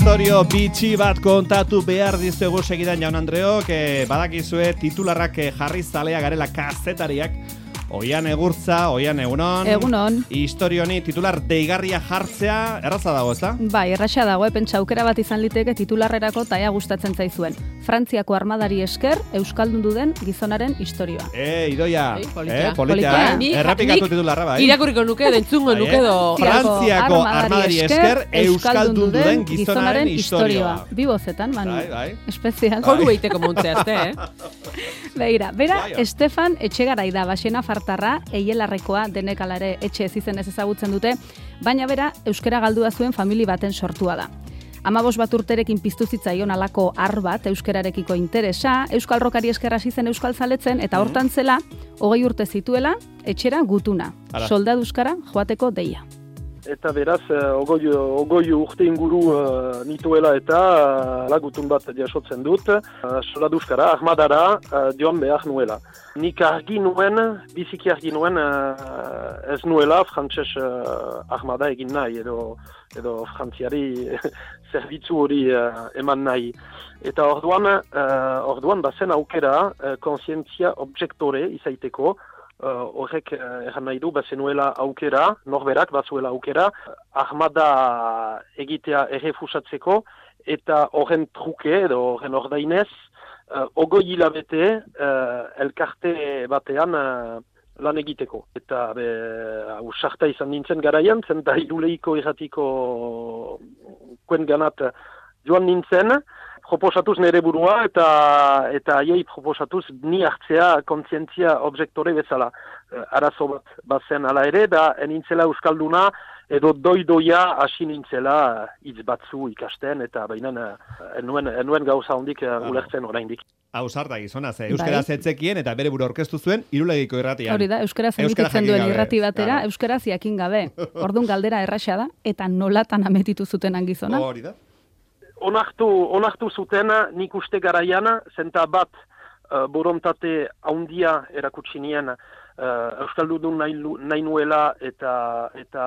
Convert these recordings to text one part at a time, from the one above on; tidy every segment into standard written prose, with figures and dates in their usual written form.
Istorio bitxi bat kontatu behar dizuegu segidan Jaun Andreok, badakizue titularrak jarri zalea garela kazetariak. Oian Egurtza, Oian egunon. Egunon. Istorio honi titular deigarria jartzea erraza dago, ezta? Bai, erraza dago, pentsa aukera bat izan liteke titularrerako taia gustatzen zaizuen. Frantziako armadari esker euskaldundu den gizonaren istorioa. Idoia. Politia. Errepikatu titularra, bai. Irakurriko nuke, entzungo nuke do. Frantziako armadari esker euskaldundu den gizonaren istorioa. Bi bozetan, Manu. Bai. Espezial. Koru behiteko montzeazte, Bera, Estefan Etxegarai da, Baxena Fartarra, Eielarrekoa, denek alare etxe ez izenez ezagutzen dute, baina bera euskara galdua zuen famili baten sortua da. 15 bat urterekin piztu zitzaion alako ar bat euskararekiko interesa, euskal rokari esker hasi zen euskal zaletzen, eta hortan zela, 20 urte zituela, etxera gutuna. Soldadu euskara joateko deia. Eta beraz, ogoi urte inguru nituela eta lagutun bat jasotzen dut. Soldadu euskara, armadara joan behar nuela. Nik biziki argi nuen ez nuela frantses armada egin nahi edo frantziari zerbitzu hori eman nahi. Eta orduan bazen aukera konsientzia objektore izaiteko. Horrek erran nahi du, bazenuela aukera, norberak bazuela aukera, armada egitea errefusatzeko, eta horren truke edo horren ordainez, 20 hilabete elkarte batean lan egiteko. Eta usarta izan nintzen garaian, zen da Iruleiko irratiko kuen ganat joan nintzen, proposatuz nere burua eta haiei proposatuz ni hartzea kontzientzia objektore bezala. Arazo bat bazen ala ere, da enintzela euskalduna edo doidoia hasi nintzela hitz batzu ikasten, eta baina enuen gauza hondik ulertzen oraindik. Ausarta gizona, euskaraz etzekien eta bere buru aurkeztu zuen Irulegiko irratian. Hori da, euskaraz emititzen duen irrati batera, euskaraz jakin gabe. Ordun galdera erraxa da, eta nolatan ametitu zutenan gizona? Hori da. Onartu zuten nik uste garaian, zenta bat borontate haundia erakutsi nien euskaldun nahi nuela eta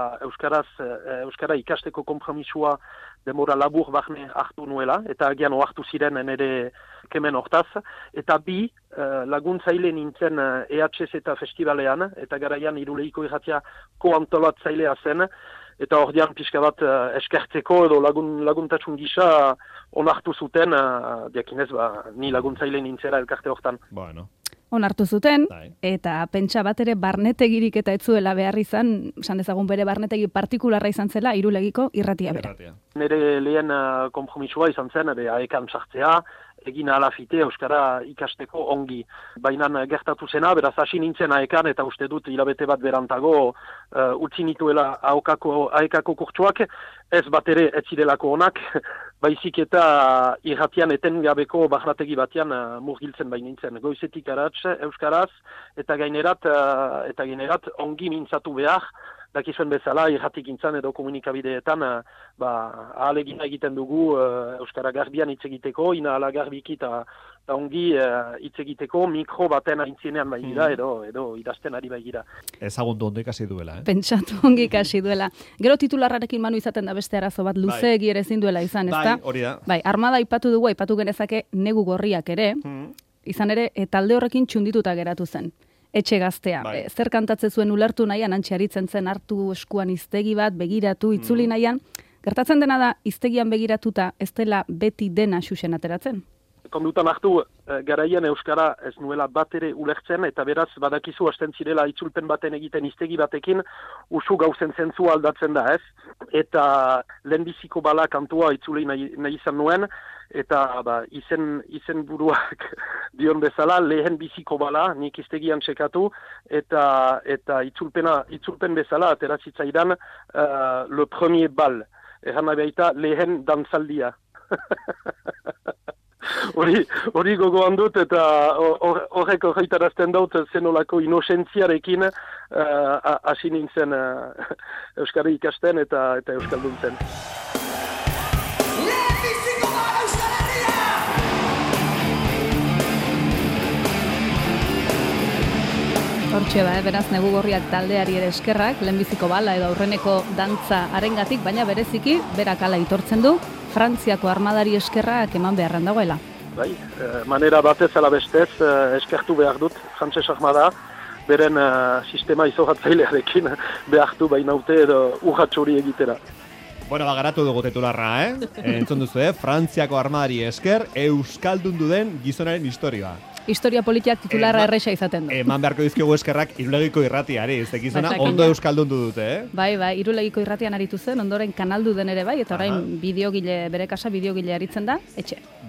euskara ikasteko konpromisua demora labur bahne hartu nuela, eta agian ohartu ziren nire kemen hortaz, eta bi laguntzaile nintzen EHS eta festivalean, eta garaian Iruleiko irratia koantolatzailea zen, eta ordean pixka bat eskertzeko edo laguntatsun gisa onartu zuten, diakinez, ni laguntzaile nintzera elkarte hortan. Bueno. Onartu zuten, eta pentsa bat ere barnetegirik eta etzuela behar izan, esan dezagun bere barnetegi partikularra izan zela Irulegiko irratia bera. Nire lehen konpromisua izan zen, aekan sartzea, egin alafite euskara ikasteko ongi. Baina gertatu zena, beraz hasi nintzen aekan, eta uste dut hilabete bat berantago utzi nituela aekako kurtsuak, ez bat ere ez zirelako onak, baizik eta irratian etengabeko barnategi batean murgiltzen nintzen. Goizetik aratz euskaraz, eta gainerat ongi mintzatu behar, dakizuen bezala, irratik intzan edo komunikabideetan, ahalegina egiten dugu euskara garbian hitz egiteko, ina ala garbiki eta ongi hitz egiteko mikro baten aintzinean baigira edo idazten ari baigira. Ezagundu ondo ikasi duela, Pentsatu ongi ikasi duela. Gero titularrarekin Manu izaten da beste arazo bat, luzeegi ere ezin duela izan, ezta? Hori da. Bai, armada aipatu genezake negu gorriak ere, izan ere, talde horrekin txundituta geratu zen. Etxe gaztea. Zer kantatze zuen ulertu nahian, antxaritzen zen hartu eskuan hiztegi bat, begiratu, itzuli nahian. Gertatzen dena da, hiztegian begiratuta ez dela beti dena xuxen ateratzen? Kondutan hartu, garaian euskara ez nuela bat ere ulertzen, eta beraz badakizu hasten zirela itzulpen baten egiten hiztegi batekin, usu gauzen zentzua aldatzen da, ez? Eta lehenbiziko bala kantua itzuli nahi izan nuen, eta izen buruak dion bezala, lehen biziko bala, nik hiztegian txekatu, eta itzulpen bezala aterazitzaidan le premier bal, erran baita lehen dantzaldia. Hori gogoan dut, eta horrek horretarazten dut zenolako inozentziarekin hasi nintzen euskara ikasten eta euskalduntzen. Hortxe beraz negu gorriak taldeari ere eskerrak, lehenbiziko bala edo aurreneko dantza arengatik, baina bereziki berak hala aitortzen du, Frantziako armadari eskerrak eman beharran dagoela. Bai, manera batez ala bestez, eskertu behar dut, frantses armada, beren sistema izogatzailearekin behartu bainaute edo urratxori egitera. Bueno, garatu dugu titularra, Entzun duzu, Frantziako armadari esker, euskaldundu den gizonaren historia. Historia politiak titularra erresa izaten du. Eman beharko dizkigu eskerrak Irulegiko irratiari, ez gizona ondo euskaldundu dute, Bai, Irulegiko irratian aritu zen, ondoren kanaldu den ere bai, eta orain bideogile, bere kasa bideogile aritzen da, etxe.